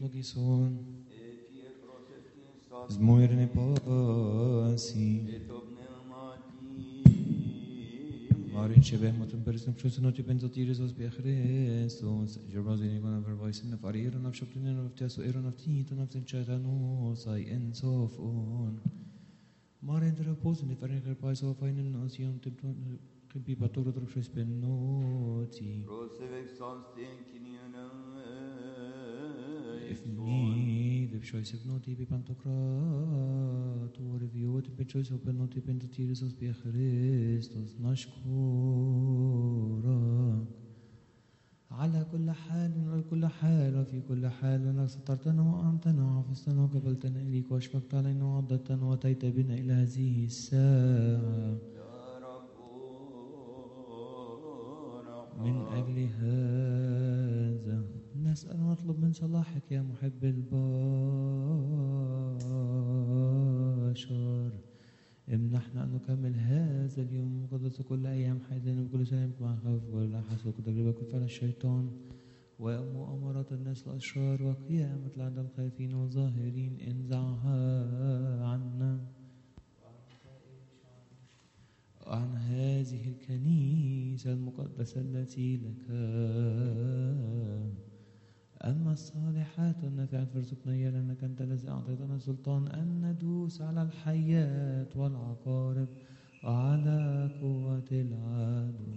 logison. Zmoirne pasi. Marin shebeh motum persum shusnoti benzotirisos bi Christos. Jerbazini gona vervoisin farir und afshoptinen und afteso eron aftit und aftenchano sai ensofon. Marin draposen farin kerpaiso fainen osium tempton kebi patoro drofshes benoti. Ifni vipshois ifnoti bi pantocrato reviot vipshois openoti pentotirisos bi Christos نشكرك على كل حال وعلى كل حال وفي كل حال انك سترتنا وانتنا وحفظتنا وقبلتنا اليك واشفقت علينا وعضدتنا واتيت بنا الى هذه الساعه من اجل هذا نسال ونطلب من صلاحك يا محب البشر امنحنا أن نكمل هذا اليوم المقدس كل أيام حياتنا بكل سلام مع خوف ولا حسد وتجربة كل فعل الشيطان ومؤامرات الناس الأشرار وقيامة العدم الخائفين والظاهرين انزعها عنا عن هذه الكنيسة المقدسة التي لك. أما الصالحات والنافعات فارزقنا إياها لأنك أنت الذي أعطيتنا السلطان أن ندوس على الحيات والعقارب وعلى قوة العدو.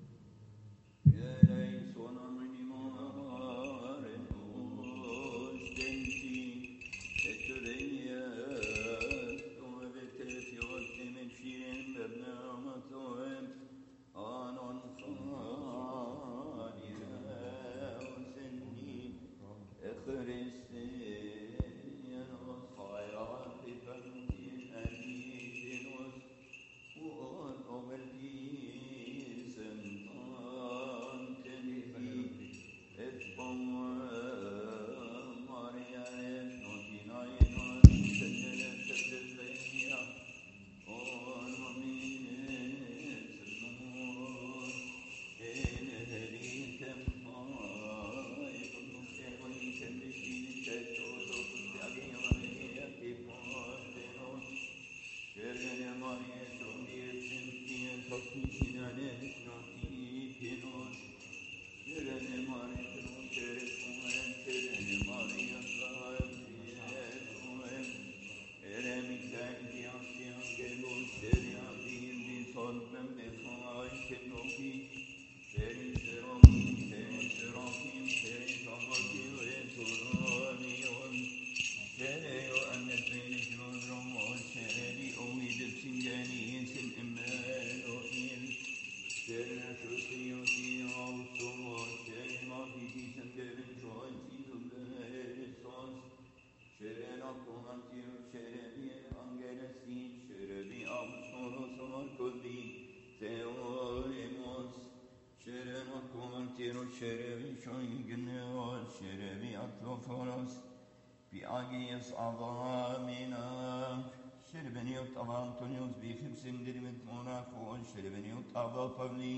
Agius avamina, Sherbeniot av Antonius bifimsim dirmit monaco, Sherbeniot av Pavli,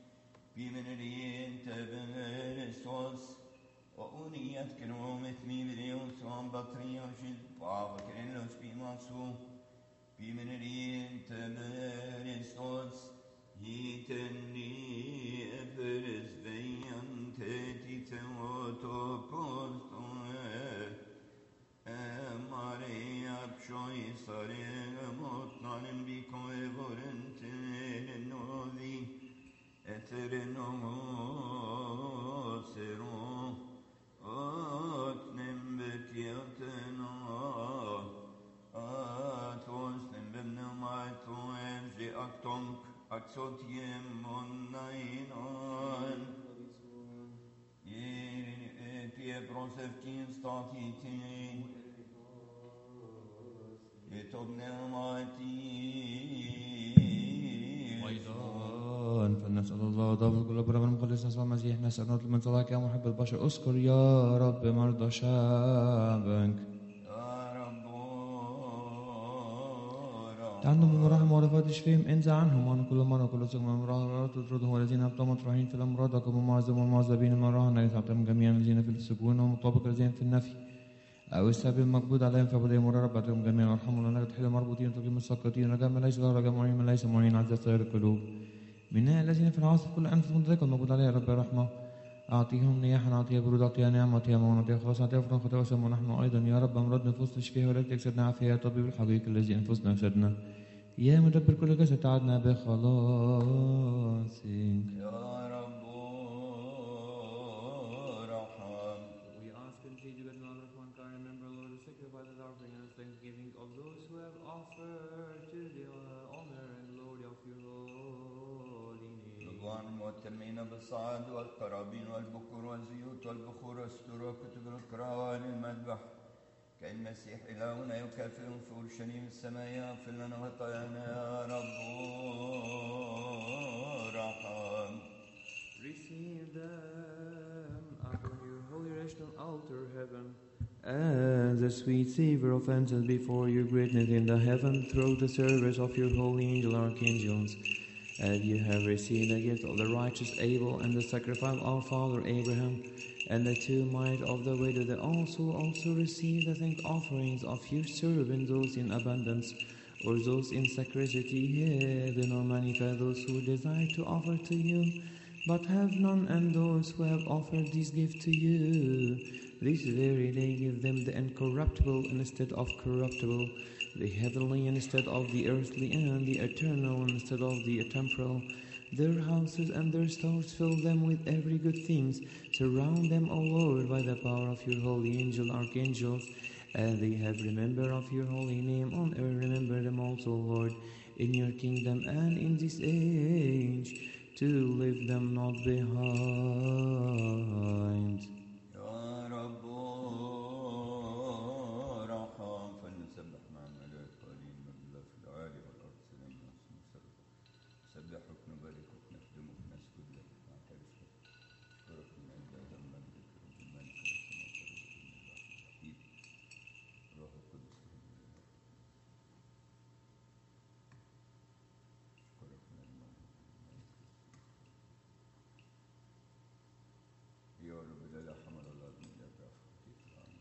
Bimenerian tebenerestos, o uniat keromet mi videos on batrioshid, Pava kerenos bimasu, Bimenerian tebenerestos, Hitenni eperes veiante titeotopos, Maria pshoi sarega motnanim biko evorentene novi etereno sero otnem betiatena atos nem bemnemaito emzi aktonk aksotiem onnainon Pie prosevkin statitin أيضا فنسأل الله ضابط كل برب المقدس نسمع المسيح نسأل نطلب من صلاحك يا محب البشر اذكر يا رب مرضى شعبك تعلم من رحم ورفات اشفيهم انزع عنهم عن كل مرة كل سقم امراض تطردهم والذين ابطأوا مطروحين في الامراض وكم المعذب والمعذبين المراهن الذين تعتم جميعا الذين في السجون ومطابق الذين في النفي أو السبب المقبوض عليهم فبدأ يمر ربتهم جميعا وارحموا لنا تحل مربوطين تقيم السقطين رجاء ليس له رجاء معين من ليس معين عز سائر القلوب منا الذين في العاصف كل أنفس مدركة المقبوض عليها رب الرحمة أعطيهم نياحا أعطيها برود أعطيها نعم أعطيها مون أعطيها خلاص أعطيها فرن خطأ وسم ونحن أيضا يا رب أمراض نفوس تشفيها ولا تكسرنا عافية يا طبيب الحقيقي الذي أنفسنا أفسدنا يا مدبر كل جسد تعدنا بخلاصك يا رب ارحم. We ask and plead you, God, Lord, of mankind, remember, Lord, the sacrifices, offering, and thanksgiving of those who have offered to the honor and glory of your holy name. رضوان المؤتمين بالصعد والقرابين والبكور والزيوت والبخور والستور وكتب القرآن المذبح كالمسيح إلهنا يكافئ في أورشليم السماء يغفر لنا خطايانا يا رب ارحم. Receive them upon your holy rational altar, heaven, as a sweet savor of incense before your greatness in the heaven through the service of your holy angel archangels. As you have received the gift of the righteous Abel and the sacrifice of our father Abraham, and the two might of the widow, they also receive the thank offerings of your servants, those in abundance, or those in scarcity, heaven or manifest those who desire to offer to you, but have none, and those who have offered this gift to you. This very day give them the incorruptible instead of corruptible, the heavenly instead of the earthly, and the eternal instead of the temporal. Their houses and their stores fill them with every good things. Surround them, O Lord, by the power of your holy angel, archangels. As they have remembered of your holy name on earth, remember them also, Lord, in your kingdom and in this age, to leave them not behind. يا رب ارحم. فلنسبح مع الملائكة قائلين من الله في العالي والأرض سلام نفسه نسبحك نباركك نخدمك نسجد لك نعترف لك نشكرك من أجل هذا المجد رب الملك الروح القدس نشكرك من الملك يا رب لا حمل الله من يدعف خطيئة العالم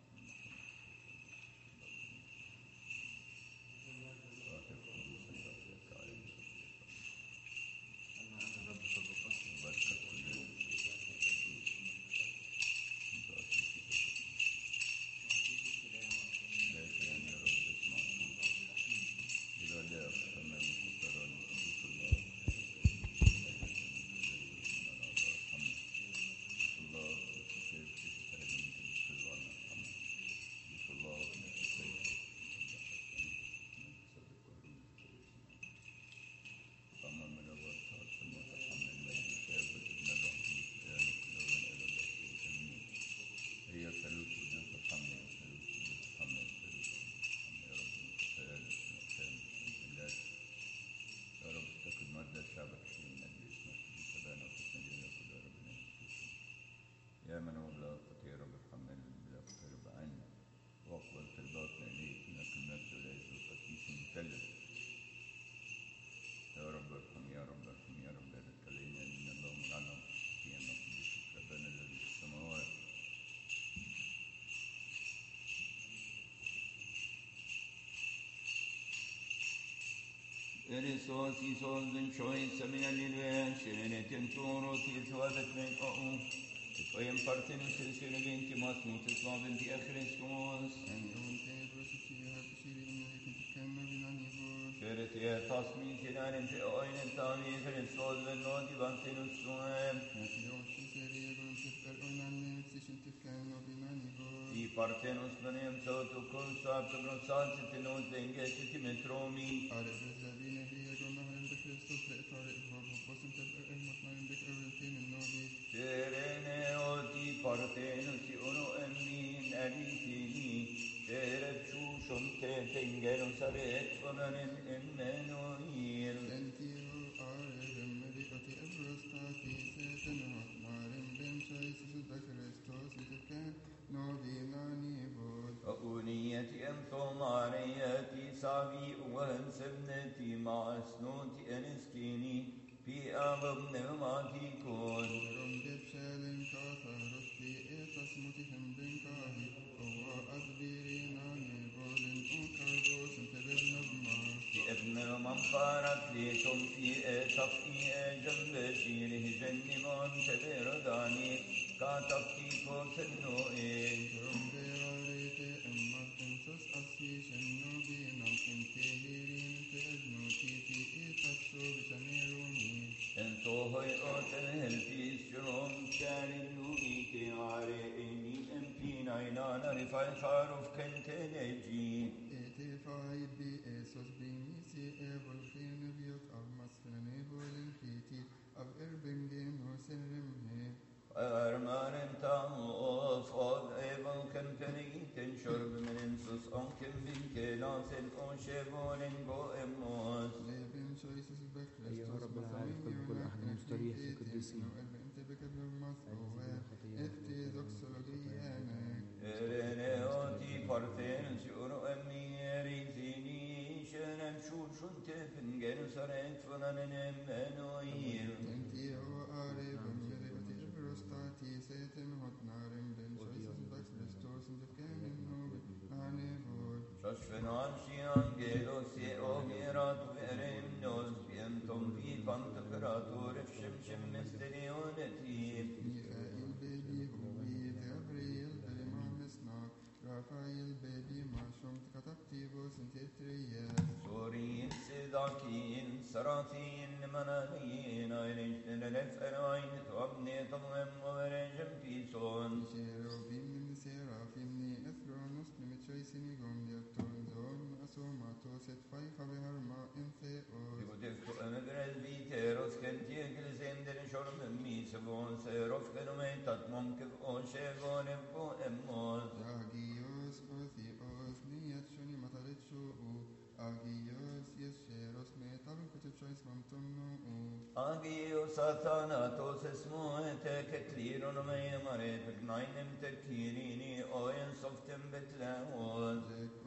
يا من هو بلا خطية رب ارحمنا بلا خطية رب عنا واقبل طلباتنا إليك إنك المجد والعز والقديس المثلث. يا رب ارحم يا رب ارحم يا رب لا تكلمنا إن اللهم لعنا في أن نقدس ربنا الذي في السماوات. Erisås i sålden choice min allilven sheneten toro till svadet men وين بارتنو سلسلة بنتي ماسمو تسمع بنتي أخريستوس شرت يا تصمي كنان في أين التامي خريستوس بالنودي بانتنو سوام في بارتنوس بنيم صوتو كل صعب تبرسان ستنوز دنجة ستي مترومي Serene oti partenus uno emmin eritini Serep shusum te tengenu saret onanen Emmanuel Sentio arem mediati ebrostati setenot marem benchais suda Christos itken novinani vod أغنيتي أمثو مارياتي سابي وهم سبنتي مع سنوتي أنسكيني في أغم نغماتي كون Rom depselen kata rosti etas mutihem benkahi Owa advi من فارت ليتم في تفقي جنب شيره جنمون تبير داني كاتفتي كوس النوئي انتو هوي اوتهل في الشروم شاري النوئي كعارئني امبين عينانا رفاي خاروف كنت نجي أرمان تاموف أود إيبل كم كنيتن شرب من انسوس أنكم بنك لاسن أوشبون بو إموس أيها رب العالم قلب كل أحد مستريح في قدسين إرنيوتي فرثين سيورو أمي ريزيني شنم شون تفن جن سرت فنن منويل ششفنان شيان جيلوس يوغيرات وإرم نوز بينتم في فانتقراتور فشمشم مستريونتي سوريين سداكين سراتين منانين اينشن لفرائن توابني طمم ورجم بيسون يقدفتو امبرز بيتيروس كنتي اجلسين دل شرم ميسبون سيروف كنوميتات ممكف اوشيغون بو اموز Agio satanatos esmoete ketlirun me mare pegnainem tekirini oyen softem betleos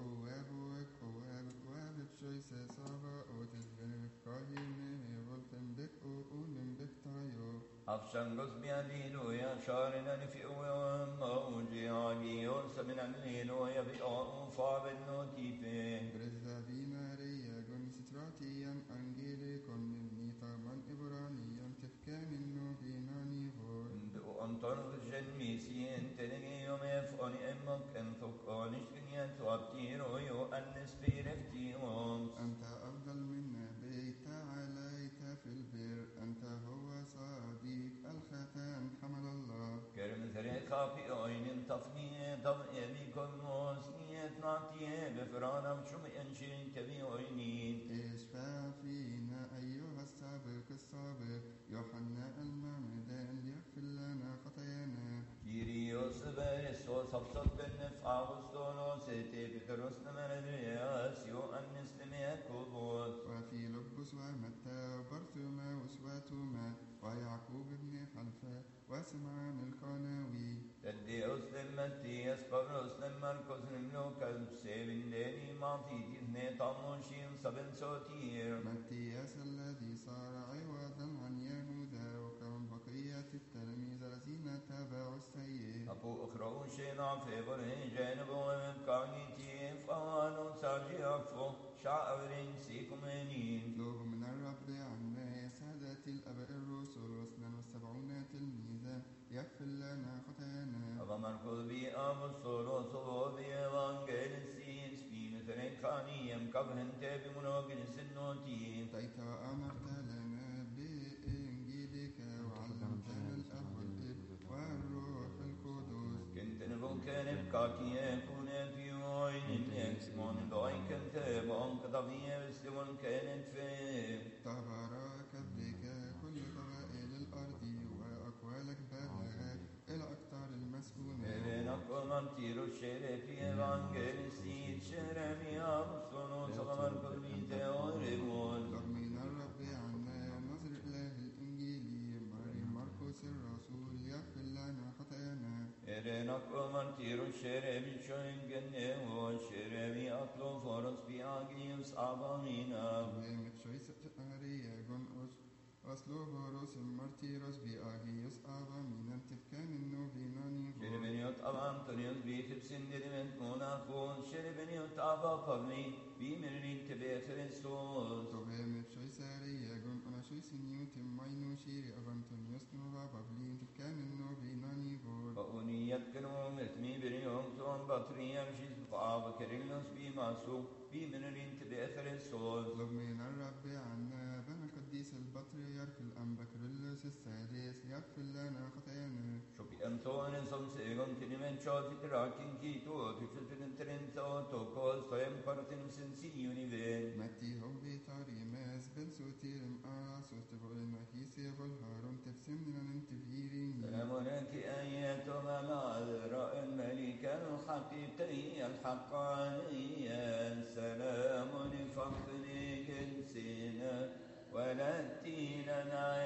Afshangos bialilu ya sharina fi uwam mawji agio samin alilu ya bi fa ben notife أنطر الجنميسين تلقي يوم يفعل أمك أن ثقانش كنيان توابتير ويؤنس في رفتيهم أنت أفضل منا بيت عليك في البر أنت هو صديق الختان حمل الله كرم ثريقا في عين تفنية ضمئ بكل موسنية نعطيه بفرانا بشم ينشين كبي عينين اشفع فينا أيها السابق الصابر يوحنا المعمدان ليغفر لنا خطايانا كيريوس بارسوس أبسط بالنفع وستولوس تبترس من الرياس يؤنس لميكوبوس وفي لبس ومتى وبرثوماوس وتوما ويعقوب بن حلفة وسمعان القناوي تديوس لمتياس قبرس لمركز لملوكا سيبن ديني معطيتي اثني طموشين سبن سوتير متياس الذي صار عوضا عن يهوذا وكان بقية التلاميذ الذين تابعوا السيد أبو أخرى شينا في برهن جانب ومبكانيتي فوانو سارجي أفو شعورين سيكمينين اطلب من الرب عنا يا سادة الأباء الرسل و72 تلميذا يغفر لنا خطايانا أبا مركز بي أبو الصورو صبو بي وانجلسيس في مثلين خانيم كبهن تابي منوغن سنوتين أتيت وأمرت لنا بإنجيلك وعلمتنا الأب والابن والروح القدس كنت نبوكن بكاكي يكون في عين النكس من ضاي كنت بانك ضبيه بسلمون كانت فيه تبارك بك كل قبائل الأرض وأقوالك بلغت إلى أقطار المسكونة إلينك ومنتير الشرف يفانجلسيس شرمي أبصنو صغمر قلبي ورمون من الرب عنا نظر إله الإنجيل مريم مرقس الرسول يغفر لنا خطايانا إلينك ومنتير الشرف شوينجن والشرف أطلو فرص بأجيوس أبامينا ومت شويس أريا جنوس أسلوبروس مرتيروس بأجيوس أبا من تفكان النوبيناني شربنيوت av Antonius Bifeps indiriment monafon, Sherebeniot Abba Pavli, Bimerin Tebe Christos. Tohem Shoisari, Agon Onashois Newton, Mino Shiri, Avantonius Nova, Pavlin, Canon Novi, Nanivor. وأنيت كنوم اسمي بريوم توم بطريم شيز بقاب كريلوس بيماسو بيمنرين تبي خريستوس. من الرب عنا بنا القديس البطريرك الأنبا كيرلس السادس يغفر لنا خطايانا. شوفي أنتون سوم سيغون تنمن شوتي تراكين كيتو تشتن ترنسو توكوز فيم بارتن سنسي يونيفين. متي هو بيتاري ماس بن سوتيرم آسوس تبغينا هيسي والهارون تفسمنا ننتفيرين. سلام لك أيتها العذراء الملكة الحقيقية الحقانية. سلام لفخر جنسنا ولدتنا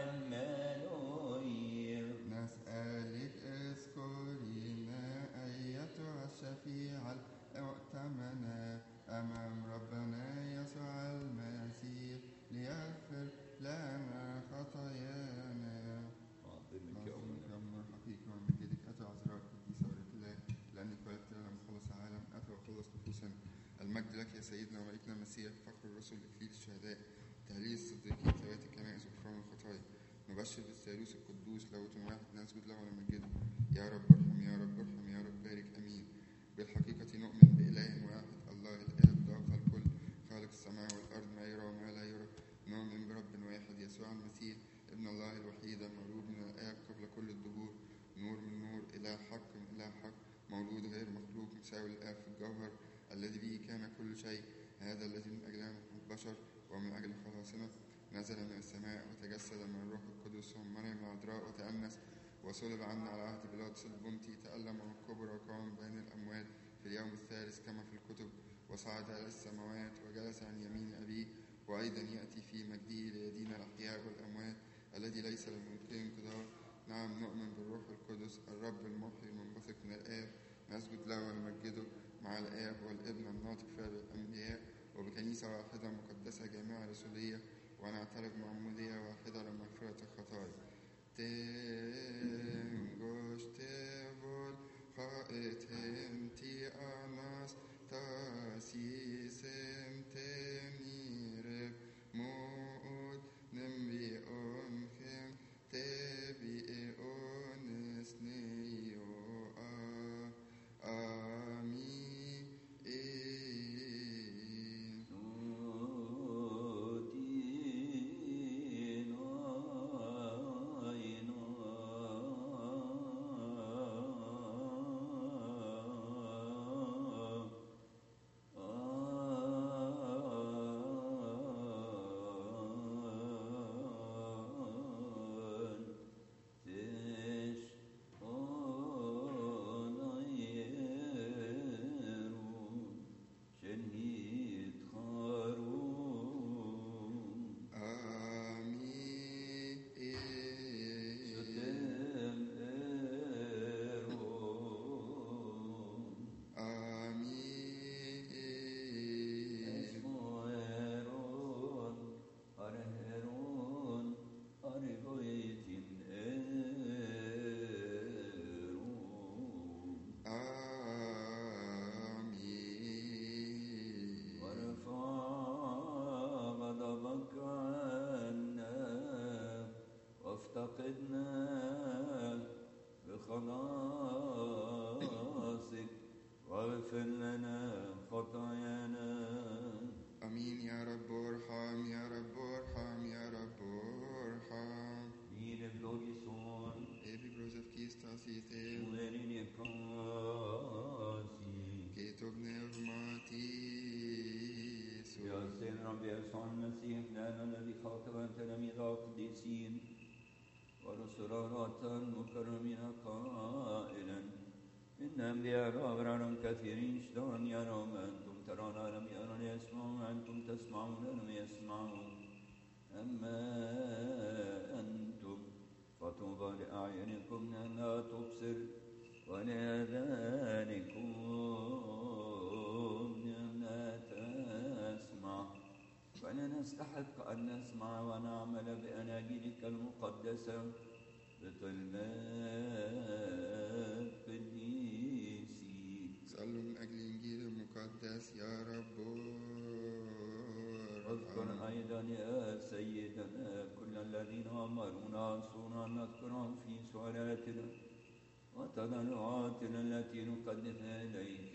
عمانويل. نسألك اذكرينا أيتها الشفيعة المؤتمنة أمام ربنا يسوع المسيح ليغفر لنا خطايانا. نعظمك حقيقة ومجدك أتى عذراء القديسة ورد الله لأنك ولدت لنا مخلص العالم أتى وخلص نفوسنا. المجد لك يا سيدنا وملكنا المسيح فخر الرسل إكليل الشهداء تهليل الصديقين ثوات الكنائس وغفران الخطايا. نبشر بالثالوث القدوس لاهوت واحد نسجد له ونمجده. يا رب ارحم يا رب ارحم يا رب بارك امين. بالحقيقة نؤمن بإله واحد الله الآب ضابط الكل خالق السماء والأرض ما يرى وما لا يرى. نؤمن برب واحد يسوع المسيح ابن الله الوحيد المولود من الآب قبل كل الدهور نور من نور إله حق من إله حق مولود غير مخلوق مساوي الآب في الجوهر الذي به كان كل شيء. هذا الذي من أجلنا البشر ومن أجل خلاصنا نزل من السماء وتجسد من الروح القدس ومن مريم العذراء وتأنس وصلب عنا على عهد بيلاطس البنطي تألم وكبر وقام بين الأموات في اليوم الثالث كما في الكتب وصعد إلى السماوات وجلس عن يمين أبيه وأيضا يأتي في مجده ليدين الأحياء والأموات الذي ليس للممكن انقضاء. نعم نؤمن بالروح القدس الرب المحيي المنبثق من الآب نسجد له ونمجده مع الآب والابن الناطق فيها بالأنبياء وبكنيسة واحدة مقدسة جامعة رسولية ونعترف معمودية واحدة لمغفرة الخطايا. تنجوش تبول خائتهم تي أناس تاسيسم تنيرف موت نمبي أنخم تبي أنسنيو آمين. ورسولات المكرمين قائلا إنهم بأبرار كثيرين شلون يرون أنتم ترون لم يرون يسمعون أنتم تسمعون لم يسمعون أما أنتم فطوبى لأعينكم لا تبصر ولآذانكم لا تسمع فلنستحق أن نسمع ونعمل بأناجيلك المقدسة بطلبات قديسين. اذكر أيضا يا سيدنا كل الذين أمرونا أنصرنا أن نذكرهم في سؤالاتنا وتضرعاتنا التي نقدمها إليك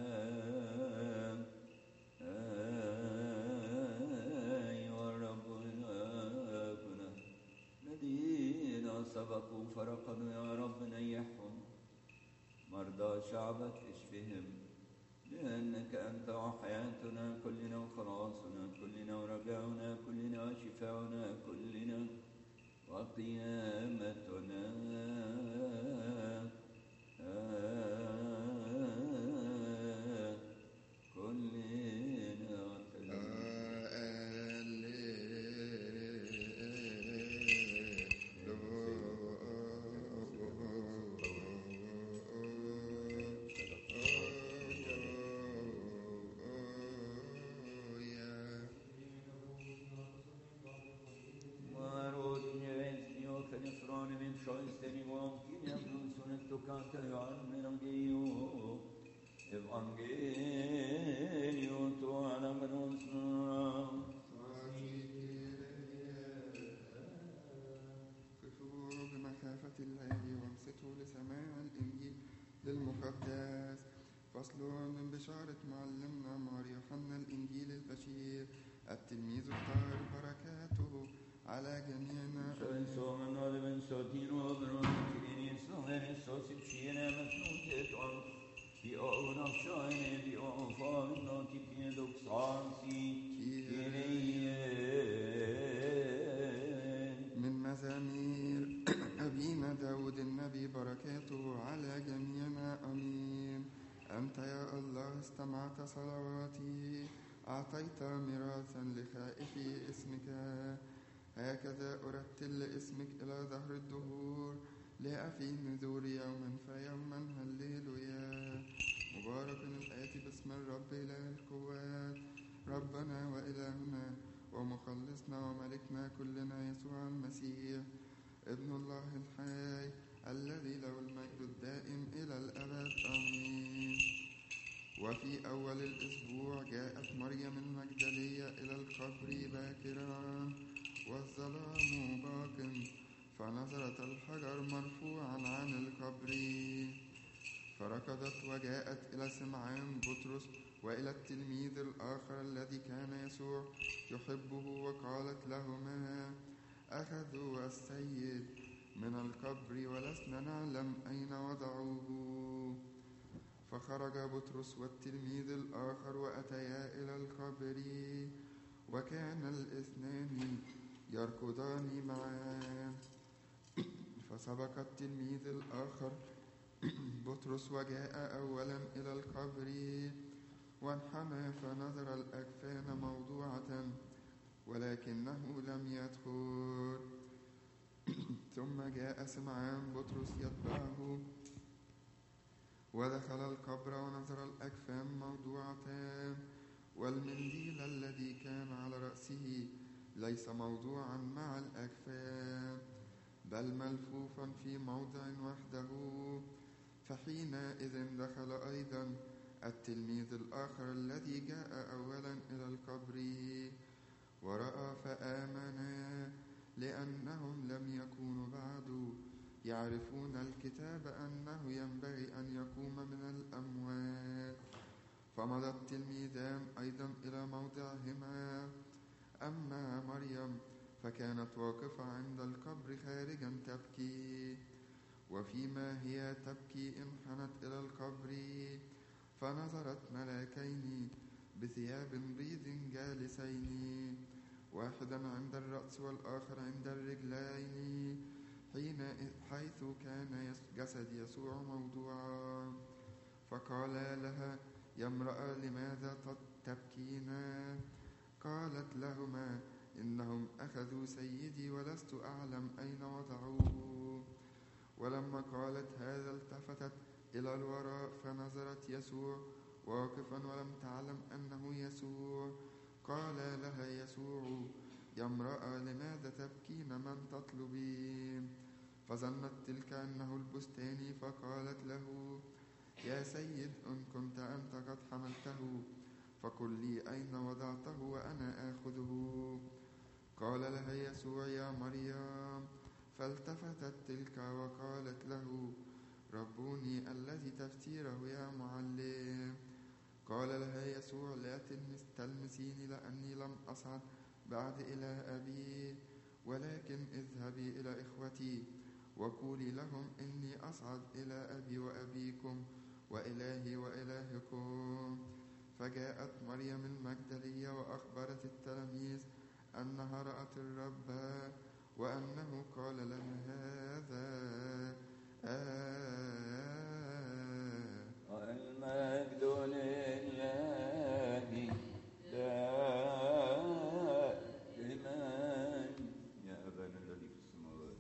أيها الرب إلهنا. الذين سبقوا فرقدوا يا رب نيحهم، مرضى شعبك اشفهم، لأنك أنت وحياتنا كلنا وخلاصنا كلنا ورجاؤنا كلنا وشفاؤنا كلنا وقيامتنا قفوا بمخافة الله وانصتوا لسماع الإنجيل المقدس. فصل من بشارة معلمنا مار يوحنا الإنجيل البشير التلميذ الطاهر بركاته على جميعنا. من مزامير أبينا داود النبي بركاته على جميعنا آمين. أنت يا الله استمعت صلواتي، أعطيت ميراثا لخائفي اسمك. هكذا أرتل لاسمك إلى ظهر الدهور، لأفي النذور يوما فيوما. هللويا. مبارك الآتي باسم الرب إله القوات، ربنا وإلهنا ومخلصنا وملكنا كلنا يسوع المسيح ابن الله الحي الذي له المجد الدائم إلى الأبد آمين. وفي أول الأسبوع جاءت مريم المجدلية إلى القبر باكرا والظلام باق، فنظرت الحجر مرفوعا عن القبر، فركضت وجاءت إلى سمعان بطرس وإلى التلميذ الآخر الذي كان يسوع يحبه، وقالت لهما: أخذوا السيد من القبر ولسنا نعلم أين وضعوه. فخرج بطرس والتلميذ الآخر وأتيا إلى القبر، وكان الاثنان يركضان معا. فسبق التلميذ الآخر بطرس وجاء أولا إلى القبر، وانحنى فنظر الأكفان موضوعة ولكنه لم يدخل. ثم جاء سمعان بطرس يتبعه ودخل القبر ونظر الأكفان موضوعتان، والمنديل الذي كان على رأسه ليس موضوعا مع الأكفان بل ملفوفا في موضع وحده. فحينئذ دخل أيضا التلميذ الآخر الذي جاء أولا إلى القبر ورأى فآمنا، لأنهم لم يكونوا بعد يعرفون الكتاب أنه ينبغي أن يقوم من الأموات. فمضى التلميذان أيضا إلى موضعهما. أما مريم فكانت واقفة عند القبر خارجا تبكي، وفيما هي تبكي انحنت إلى القبر فنظرت ملاكين بثياب بيض جالسين، واحدا عند الرأس والآخر عند الرجلين، حيث كان جسد يسوع موضوعا. فقال لها: يا امرأة لماذا تبكين؟ قالت لهما: إنهم أخذوا سيدي ولست أعلم أين وضعوه. ولما قالت هذا التفتت إلى الوراء فنظرت يسوع واقفا ولم تعلم أنه يسوع. قال لها يسوع: يا امرأة لماذا تبكين؟ من تطلبين؟ فظنت تلك أنه البستاني، فقالت له: يا سيد، إن كنت أنت قد حملته فقل لي أين وضعته وأنا آخذه. قال لها يسوع يا مريم. فالتفتت تلك وقالت له ربوني الذي تفسيره يا معلم. قال لها يسوع لا تلمسيني لأني لم أصعد بعد إلى أبي، ولكن اذهبي إلى إخوتي وقولي لهم إني أصعد إلى أبي وأبيكم وإلهي وإلهكم. فجاءت مريم المجدلية وأخبرت التلاميذ أنها رأت الرب وأنه قال لها هذا المجد لله دائما يا أبانا الذي في السماوات.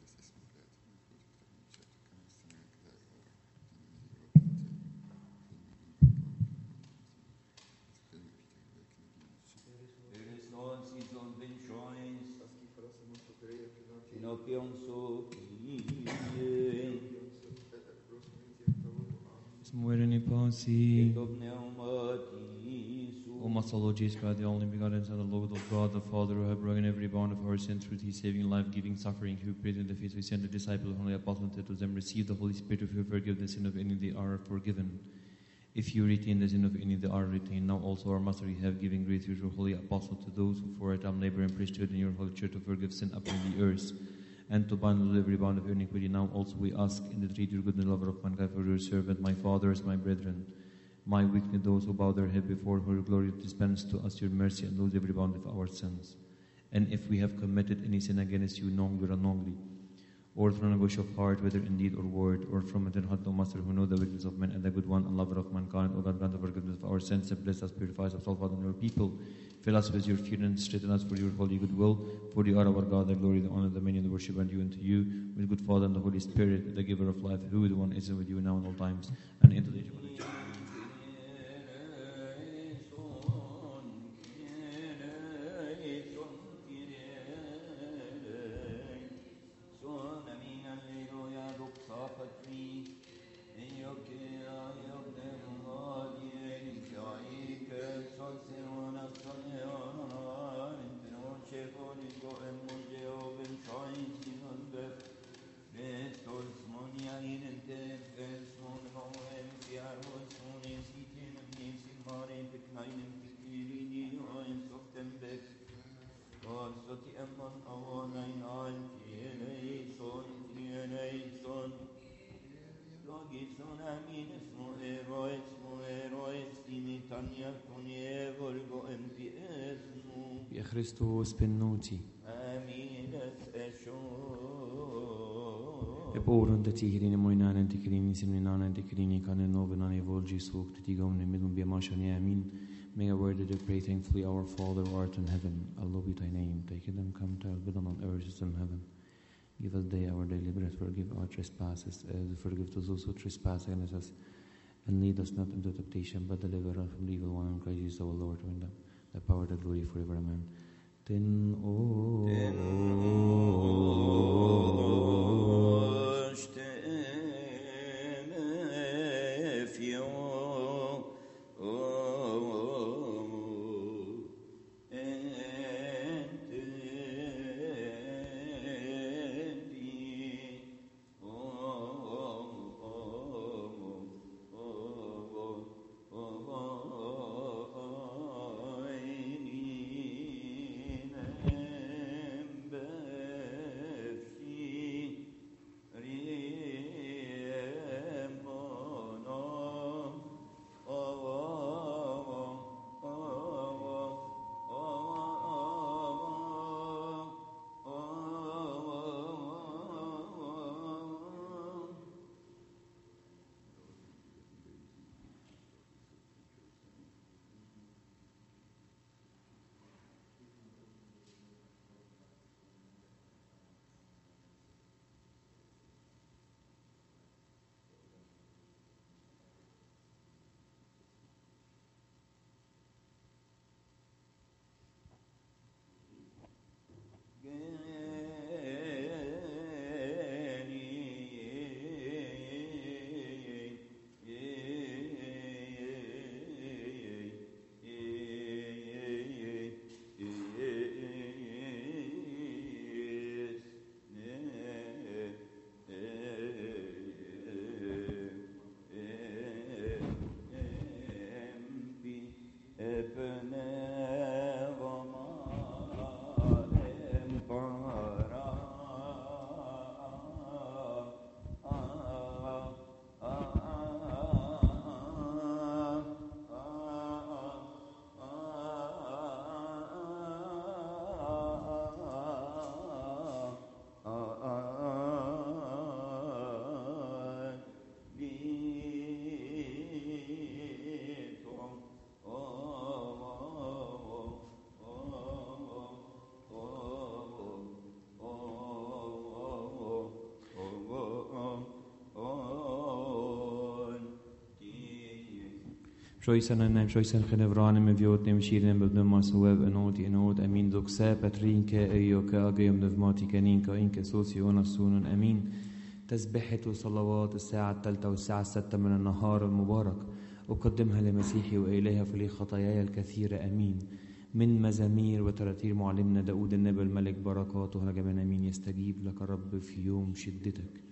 There is no season been choice. Sinopion so Smuereni pasi. of pneumati O my soul, Lord Jesus Christ, the only begotten Son, the Lord of God, the Father, who have broken every bond of our sin through his saving, life-giving suffering, who prayed in the faith, we sent the disciple, Holy Apostle, and said to them, receive the Holy Spirit, if you forgive the sin of any, they are forgiven. If you retain the sin of any, they are retained. Now also, our Master, you have given grace through your Holy Apostle to those who for a time labor and priesthood in your Holy Church to forgive sin upon the earth, and to bind with every bond of iniquity. Now also we ask in the treat your good and lover of mankind for your servant, my fathers, my brethren, my weakness, those who bow their head before her glory, dispense to us your mercy and lose every bond of our sins. And if we have committed any sin against you, knowingly or unknowingly, or through a wish of heart, whether in deed or word, or from within heart, O Master, who know the weakness of men and the good one and lover of mankind, O God, grant the forgiveness of our sins, and bless us, purify us, absolve us and your people. Fill us with your fear and strengthen us for your holy goodwill. For you are our God, the glory, the honor, the dominion, the worship unto you and to you, with good Father and the Holy Spirit, the giver of life, who the one is with you now and all times, and into the age of the church. Via Christus benoti. E boron de tigrine moinanen de krini simninanen de krini kanen novenan evolgi suk to tigomne midum biamashani amin. May I word to pray thankfully, our Father who art in heaven, hallowed be thy name. Thy kingdom come, thy will be done on earth as in heaven. Give us day our daily bread, forgive our trespasses, as we forgive to those who trespass against us. And lead us not into temptation, but deliver us from the evil one. And Christ Jesus our Lord, win the power, the glory forever. Amen. Ten Scheusen genevranen med vjot nem skiren med nummer soveb enot amin doksa patrinka eyoka agayom nevmatika ninka inka sosiona sunun amin تسبحة وصلوات الساعة 3 والساعة 6 من النهار المبارك أقدمها لمسيحي وإليها فلي خطاياي الكثيرة أمين من مزامير وتراتير معلمنا داود النبي الملك بركاته رجبنا أمين يستجيب لك رب في يوم شدتك